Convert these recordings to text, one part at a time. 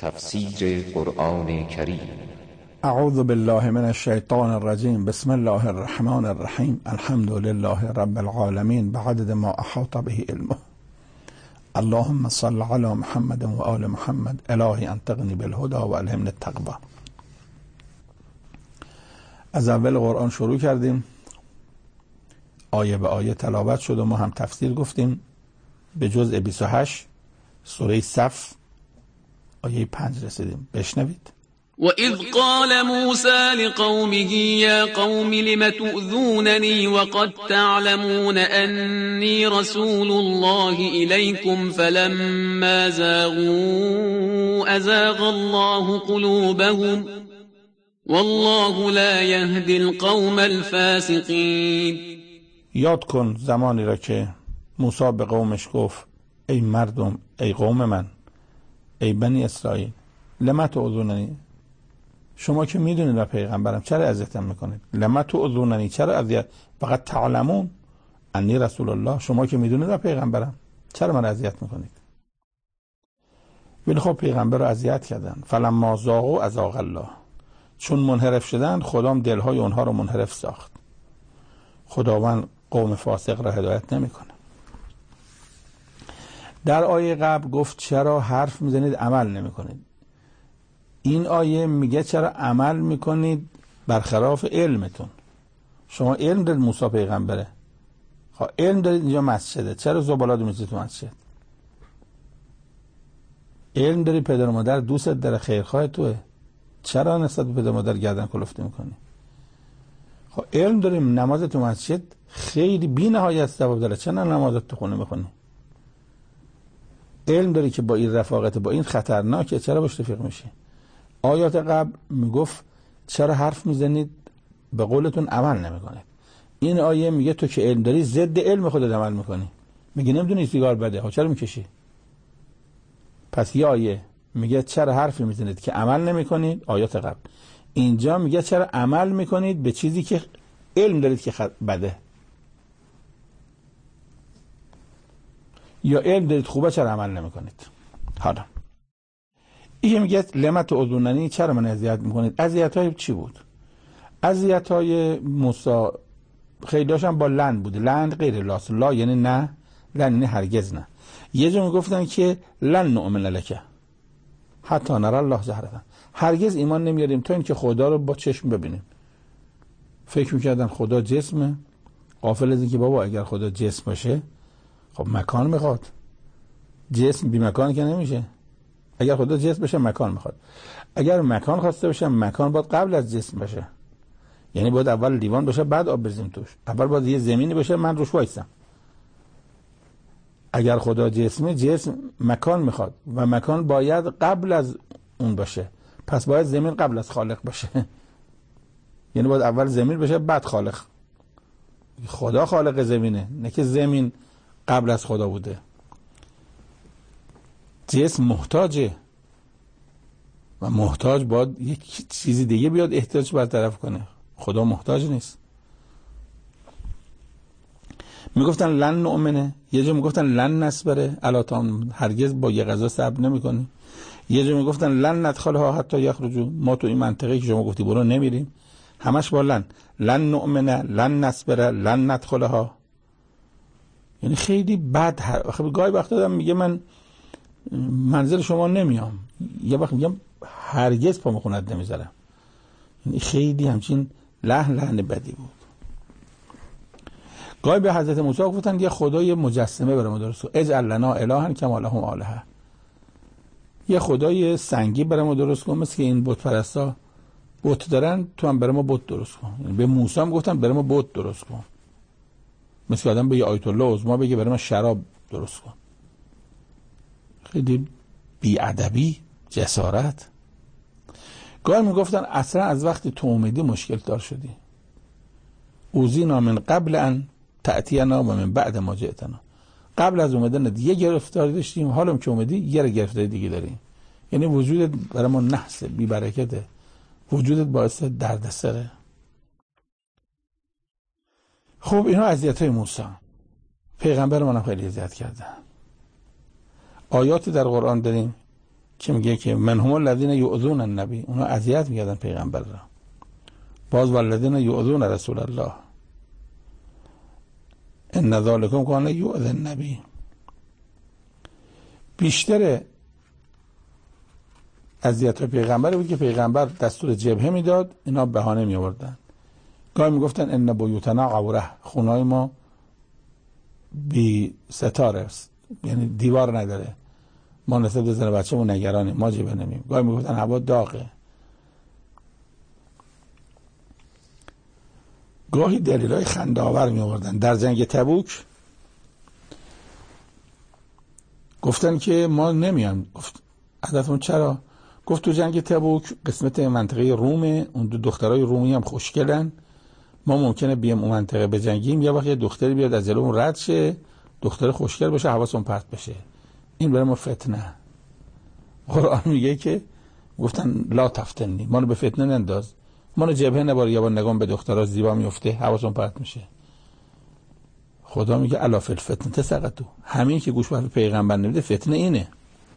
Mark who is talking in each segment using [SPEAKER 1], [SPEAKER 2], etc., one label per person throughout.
[SPEAKER 1] تفسیر قرآن کریم.
[SPEAKER 2] اعوذ بالله من الشیطان الرجیم. بسم الله الرحمن الرحیم. الحمد لله رب العالمین بعدد ما احاط به علمه. اللهم صل علی محمد و آل محمد. الهی انطقنی بالهدى و الهمنی التقوی. از اول قرآن شروع کردیم، آیه به آیه تلاوت شد و ما هم تفسیر گفتیم. به جزء 28 سوره صف آیه 5 رسیدیم. بشنوید.
[SPEAKER 3] وَإِذْ قَالَ مُوسَى لِقَوْمِهِ يَا قَوْمِ لِمَ تُؤْذُونَنِي وَقَدْ تَعْلَمُونَ أَنِّي رَسُولُ اللَّهِ إِلَيْكُمْ فَلَمَّا زَاغُوا أَزَاغَ اللَّهُ قُلُوبَهُمْ وَاللَّهُ لَا يَهْدِي الْقَوْمَ الْفَاسِقِينَ.
[SPEAKER 2] یاد کن زمانی را که موسی به قومش گفت ای مردم، ای قوم من، ای بنی اسرائیل، لما تؤذوننی، شما که میدونید و پیغمبرم، چرا اذیتم میکنید؟ لما تؤذوننی، چرا اذیت؟ فقط تعلمون انی رسول الله، شما که میدونید و پیغمبرم، چرا من اذیت میکنید؟ ولی خب پیغمبر رو اذیت کردن. فلما زاغوا ازاغ الله، چون منحرف شدن خدام دلهای اونها رو منحرف ساخت. خداوند قوم فاسق را هدایت نمیکنه. در آیه قبل گفت چرا حرف میزنید عمل نمیکنید. این آیه میگه چرا عمل میکنید برخلاف علمتون. شما علم دارید موسی پیغمبره، خب علم دارید اینجا مسجده، چرا زبالات میزید تو مسجد؟ علم داری پدر و مادر دوست داره، خیرخواه توه، چرا نسبت به پدر و مادر گردن کلفتی میکنی؟ خب علم داریم نماز تو مسجد خیلی بی نهایت ثواب داره، چرا نمازت تو خونه میخونی؟ علم داری که با این رفاقت با این خطرناکه، چرا باش رفیق میشی؟ آیات قبل میگفت چرا حرف میزنید به قولتون عمل نمیکنید. این آیه میگه تو که علم داری ضد علم خودت عمل میکنی. میگه نمیدونی سیگار بده، ها چرا میکشی؟ پس یه آیه میگه چرا حرفی میزنید که عمل نمیکنید، آیات قبل. اینجا میگه چرا عمل میکنید به چیزی که علم دارید که بده. یا علم دارید خوبه، چرا عمل نمیکنید؟ حالا این میگه لما تؤذوننی، چرا من اذیت میکنید؟ اذیت‌های چی بود؟ اذیت‌های موسی خیلی‌هاش هم با لن بود. لن غیر لاس، لا یعنی نه، لن یعنی هرگز نه. یه جا میگفتن که لن نؤمن لک حتی نرى الله جهرة، هرگز ایمان نمیاریم تا اینکه خدا رو با چشم ببینیم. فکر میکردن خدا جسمه، غافل از اینکه بابا اگر خدا جسم باشه خب مکان میخواد، جسم بی مکان که نمیشه. اگر خدا جسم بشه مکان میخواد، اگر مکان خواسته باشه مکان باید قبل از جسم باشه، یعنی باید اول لیوان باشه بعد آب بریزیم توش، اول باید یه زمینی باشه من روش وایسم. اگر خدا جسمه، جسم مکان میخواد و مکان باید قبل از اون باشه، پس باید زمین قبل از خالق باشه. یعنی باید اول زمین باشه بعد خالق. خدا خالق زمینه، نه که زمین قبل از خدا بوده. جسم محتاجه و محتاج باید یک چیزی دیگه بیاد احتیاج برطرف کنه. خدا محتاج نیست. میگفتن لن نؤمنه، یه جا میگفتن لن نصبره علی طعام، هرگز با یه غذا صبر نمیکنی. یه جا میگفتن لن ندخلها حتی یخرجوا، ما تو این منطقه که شما گفتی برو نمیریم، همش با لن نؤمنه، لن نصبره، لن ندخلها. یعنی خیلی بد. گاهی وقتا دارم میگه من منزل شما نمیام، یه وقت میگم هرگز پا مخونت نمیذارم. یعنی خیلی همچین لحن بدی بود. گاهی به حضرت موسی گفتن یه خدای مجسمه برای ما درست کن، اجعل لنا الها کما لهم آلهه، یه خدای سنگی برای ما درست کن مثل که این بت پرستا بت دارن، تو هم برای ما بت درست کن. یعنی به موسی هم گفتن برای ما بت درست کن، مثل که آدم به یه آیت الله عظما بگه برای ما شراب درست کن. خیلی بی‌ادبی، جسارت. گاهی میگفتن اصلا از وقتی تو اومدی مشکل دار شدی، اوذینا من قبل ان تأتینا و من بعد ما جئتنا، قبل از اومدن یه گرفتاری داشتیم، حالا که اومدی یه گرفتاری دیگه داریم. یعنی وجودت برای ما نحس، بی برکته، وجودت باعث دردسره. خب اینا اذیت‌های موسی. پیغمبر منم خیلی اذیت کردن. آیاتی در قرآن داریم که میگه که من هم الذین یؤذون النبی، اونا اذیت میکردن پیغمبر را. باز والذین یؤذون رسول الله ان ذالکم کان یؤذی النبی. بیشتر اذیت پیغمبر بود که پیغمبر دستور جبهه میداد، اینا بهانه می آوردن. گاهی میگفتن ان بیوتنا عوره، خونه‌های ما بی ستاره است، یعنی دیوار نداره، ما نسبت به زن بچه‌مون نگرانیم، ما جبهه نمیم. گاهی میگفتن هوا داغه. گاهی دلیلای خنده‌آور می آوردن. در جنگ تبوک گفتن که ما نمیان. گفت هدفمون چرا؟ گفت تو جنگ تبوک قسمت منطقه رومه، اون دو دخترای رومی هم خوشگلن، ما ممکنه بیام اون منطقه بجنگیم، یا وقتی دختری بیاد از جلومون رد شه، دختر خوشگل باشه، حواسمون پرت بشه، این برای ما فتنه. قرآن میگه که گفتن لا تفتنی، ما رو به فتنه ننداز، ما رو جبهه نبار، یا با نگام به دخترها زیبا میفته، حواسمون پرت میشه. خدا میگه الا فی الفتنه سقطوا، همین که گوش به پیغمبر نمیده فتنه اینه.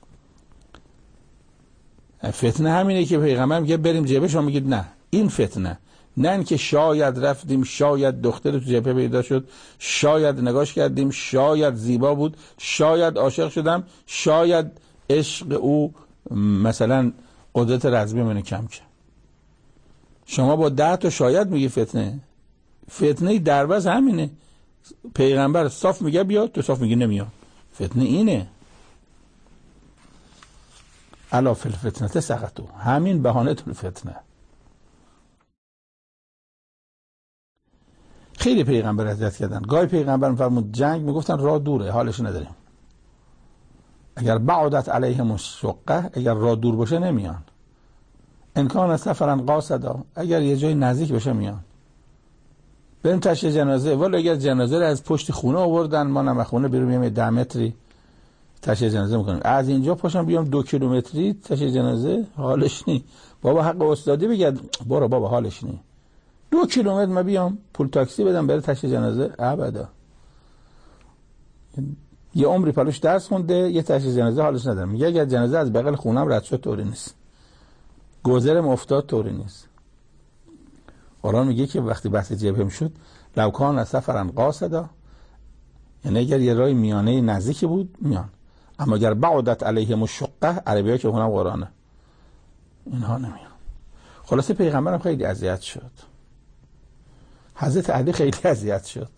[SPEAKER 2] فتنه همینه که پیغمبر میگه بریم جبهه، شما میگید نه، این فتنه. نه اینکه شاید رفتیم، شاید دختر تو جبهه پیدا شد، شاید نگاش کردیم، شاید زیبا بود، شاید عاشق شدم، شاید عشق او مثلا قدرت رزمی منو کم کرد. شما با 10 تا شاید میگی فتنه. فتنه دربز همینه. پیغمبر صاف میگه بیاد، تو صاف میگی نمیاد. فتنه اینه. الا فی الفتنه سقطوا، همین بهانه تو فتنه. خیلی پیغمبر اذیت کردن. گاهی پیغمبر میفرمود جنگ، میگفتن راه دوره، حالش نداریم. اگر بعدت علیهم الشقه، اگر راه دور باشه نمیان. ان کان سفرا قاصدا، اگر یه جای نزدیک باشه میان. بریم تشییع جنازه، ولی اگر جنازه رو از پشت خونه آوردن، ما نمک خونه بیرون میام 10 متری تشییع جنازه میکنیم، از اینجا پاشم بیام 2 کیلومتری تشییع جنازه، حالش نی. بابا حق استادی بگید، برو بابا حالش نی. 2 کیلومتر من بیام پول تاکسی بدم بره تشییع جنازه؟ ابدا. یه عمری پلوش درس خونده، یه تشییع جنازه حالش ندارم. میگه اگر جنازه از بغل خونم رد شد طوری نیست، گذرم افتاد طوری نیست. قرآن میگه که وقتی بحث جبهه شد لو کان سفرا قاصدا، یعنی اگر یه راه میانه نزدیکی بود میان، اما اگر بعدت علیهم الشقه، عربی‌ها که اونم قرآنه، اینها نمیان. خلاصه پیغمبرم خیلی اذیت شد، حضرت علی خیلی اذیت شد.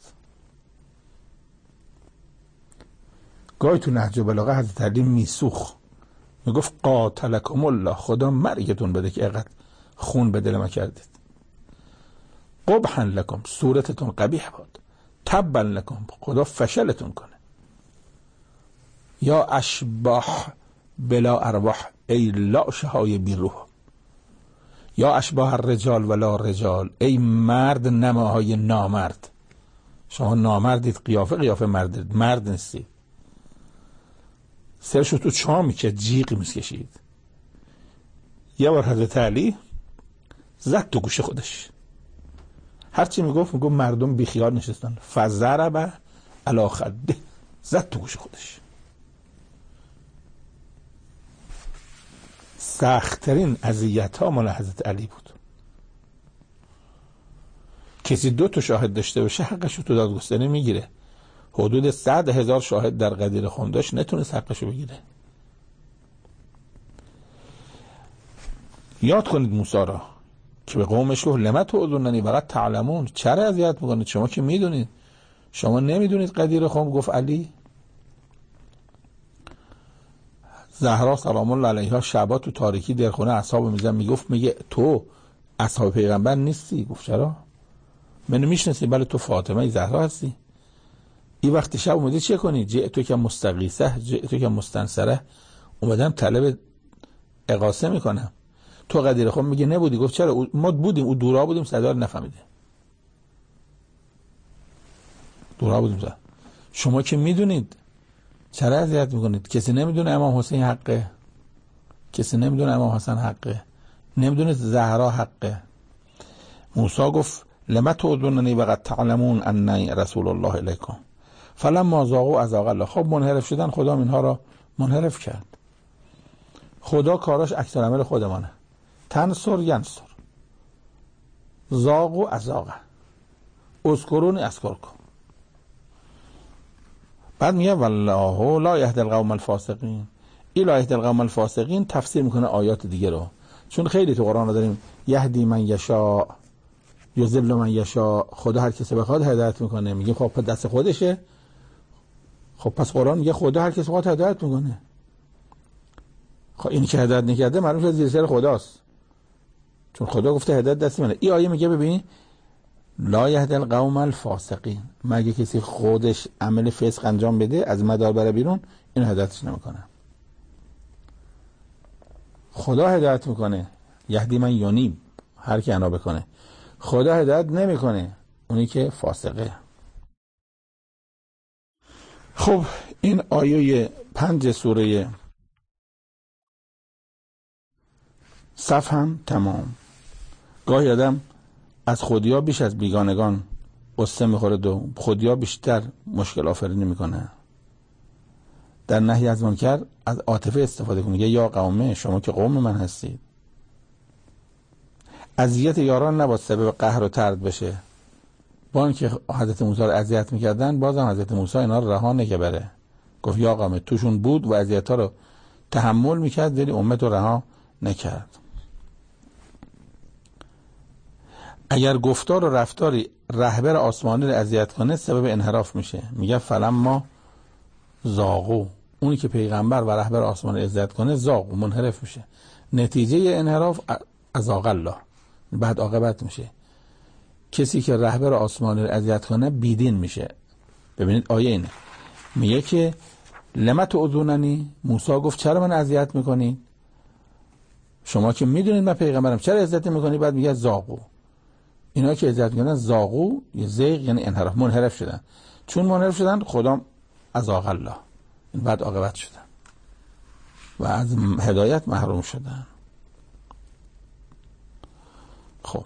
[SPEAKER 2] گاهی تو نهج بلاغه حضرت علی میسوخ، میگفت قاتلکم الله، خدا مرگتون بده که اینقدر خون به دل ما کردید. قبحا لکم، صورتتون قبیح بود. تبا لکم، خدا فشلتون کنه. یا اشباح بلا ارواح، ای لاشه های بی روح. یا اشباح الرجال ولا رجال، ای مرد نماهای نامرد. شما نامردید، قیافه مردید، مرد نیستید. سرشو تو چامی که جیغ میکشید. یه بار حضرت علی زد تو گوش خودش، هرچی میگفت مردم بیخیال نشستن. فضرب علی خده، زد تو گوش خودش. سخت‌ترین اذیت ها مال حضرت علی بود. کسی 2 تا شاهد داشته باشه حقش رو تو دادگستری میگیره. حدود 100,000 شاهد در قدیر خون داشت، نتونست حقش رو بگیره. یاد کنید موسی را که به قومش گفت لم تؤذوننی وقد تعلمون، چرا اذیت میکنید شما که میدونید؟ شما نمیدونید قدیر خون؟ گفت علی. زهرا سلام الله علیها شبا تو تاریکی در خونه اصحاب میزن، میگه تو اصحاب پیغمبر نیستی؟ گفت چرا؟ منو میشناسی؟ بله تو فاطمه زهرا هستی. این وقت شب اومدی چه کنی؟ جئتو که مستغیثه، جئتو که مستنصره، اومدم طلب اغاثه میکنم. تو قدیر خون میگه نبودی. گفت چرا؟ ما بودیم، او دورا بودیم، صدا رو نفهمیدیم. دورا بودیم صدا. شما که میدونید چرا اذیت میکنید؟ کسی نمیدونه امام حسین حقه، کسی نمیدونه امام حسن حقه، نمیدونه زهرا حقه. موسی گفت لم تؤذوننی وقد تعلمون انی رسول الله الیکم فلما ذاقوا اذاق الله. خب منحرف شدن، خدا اینها را منحرف کرد. خدا کاراش اکثر عمل خودمانه. تنصر ینصر، زاغ و ازاغ، اذکرون اذکرکم. بعد میگه والله لا یهدی القوم الفاسقین. این لا یهدی القوم الفاسقین تفسیر میکنه آیات دیگه رو، چون خیلی تو قرآن رو داریم یهدی من یشاء یضل من یشاء، خدا هر کسی بخواد هدایت میکنه. میگه خب دست خودشه. خب پس قرآن میگه خدا هر کسی بخواد هدایت میکنه. خب این که هدایت نکرده معلوم شد زیر سر خداست، چون خدا گفته هدایت دست منه. این آیه میگه ببین لا یهدی القوم الفاسقین، مگه کسی خودش عمل فسق انجام بده از مدار بره بیرون، این هدایتش نمیکنه. خدا هدایت میکنه، یهدی من یونیب، هر کی انا بکنه. خدا هدایت نمیکنه اونی که فاسقه. خب این آیه 5 سوره صف هم تمام. گاهی آدم از خودیا بیش از بیگانگان قصه میخوره و خودیا بیشتر مشکل آفرینی میکنه. در نهی از منکر از عاطفه استفاده کنه، میگه یا قومه شما که قوم من هستید. اذیت یاران نباید سبب قهر و طرد بشه. با اینکه حضرت موسی رو اذیت میکردن، بازم حضرت موسی اینا رو رها نکبره. گفت یا قومه، توشون بود و اذیت‌ها رو تحمل میکرد ولی امت رو رها نکرد. اگر گفتار و رفتاری رهبر آسمانی رو اذیت کنه سبب انحراف میشه. میگه فلما زاغو، اونی که پیغمبر و رهبر آسمانی اذیت کنه زاغ، منحرف میشه. نتیجه انحراف ازاغ الله، بعد عاقبت میشه. کسی که رهبر آسمانی رو اذیت کنه بیدین میشه. ببینید آیه اینه، میگه که لم تعذوننی، موسی گفت چرا من اذیت میکنید؟ شما که میدونید من پیغمبرم، چرا اذیت میکنید؟ بعد میگه زاغو، اینا که اذیت میکنن زاغو، زیغ یعنی انحراف، منحرف شدن. چون منحرف شدن خدا ازاغ الله، این بعد عاقبت شدن و از هدایت محروم شدن. خب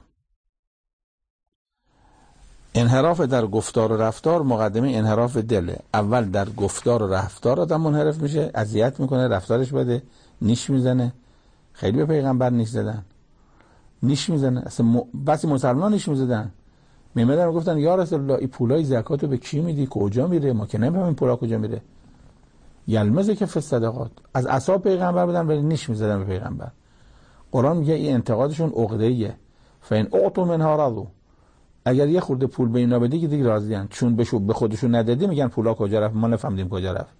[SPEAKER 2] انحراف در گفتار و رفتار مقدمه انحراف دله. اول در گفتار و رفتار آدم منحرف میشه، اذیت میکنه، رفتارش بده، نیش میزنه. خیلی به پیغمبر نیش زدن، نیش میزنه. اصلا بسی مسلمان نیش میزدن، میمدن گفتن یا رسول الله این پولای زکاتو به کی میدی، کجا میره؟ ما که نمیفهمیم پولا کجا میره. یلمزه که فصدقات، از اصحاب پیغمبر بودن ولی نیش میزدن به پیغمبر. قرآن میگه این انتقادشون عقده‌ایه. فین اعطوا منها رضوا، اگر یه خورده پول به اینا بدی که دیگه راضیان، چون به خودشون ندادی میگن پولا کجا رفت، ما نفهمیدیم کجا رفت.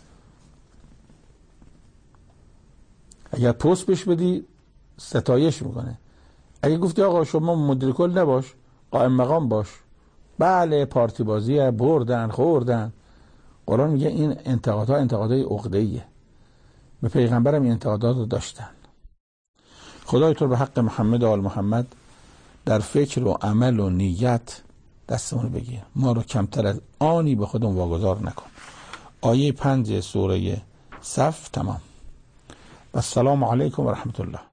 [SPEAKER 2] اگر پست بهش بدی ستایش میکنه. اگه گفتی آقا شما مدیر کل نباش، قائم مقام باش، بله پارتی بازیه، بردن خوردن. قرآن میگه این انتقادها انتقادهای عقده‌ایه. به پیغمبرم این انتقادات رو داشتن. خدای تو به حق محمد و آل محمد در فکر و عمل و نیت دستمون بگیر، ما رو کمتر از آنی به خودمون واگذار نکن. آیه 5 سوره صف تمام. و السلام علیکم و رحمت الله.